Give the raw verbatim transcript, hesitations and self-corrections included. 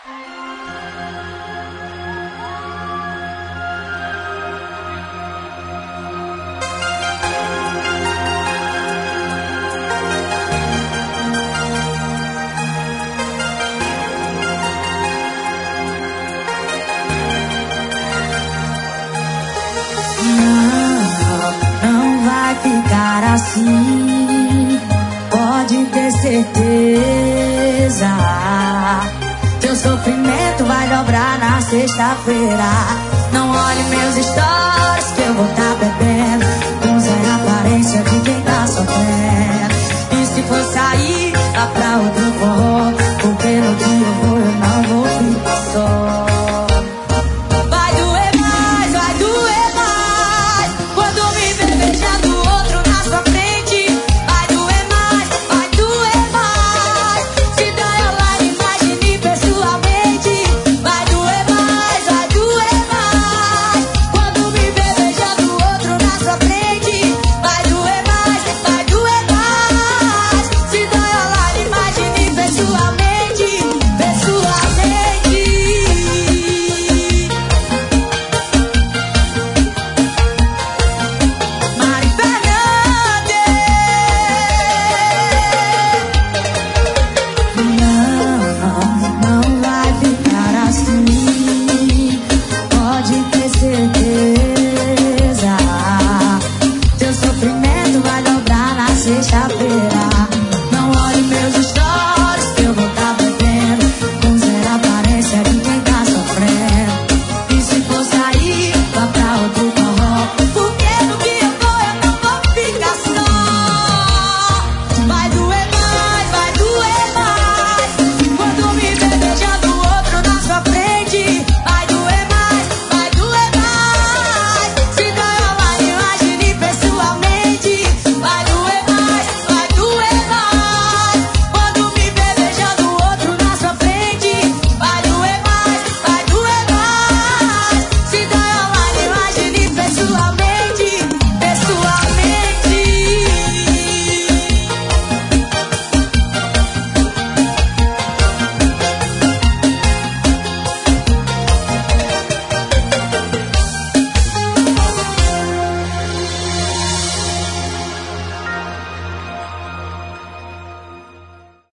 Assim, pode ter certeza, teu sofrimento vai dobrar na sexta-feira. Não olhe meus stories que eu vou tá bebendo, com zero aparência de quem tá sofrendo. E se for sair, vá pra outro forró, porque no que eu vou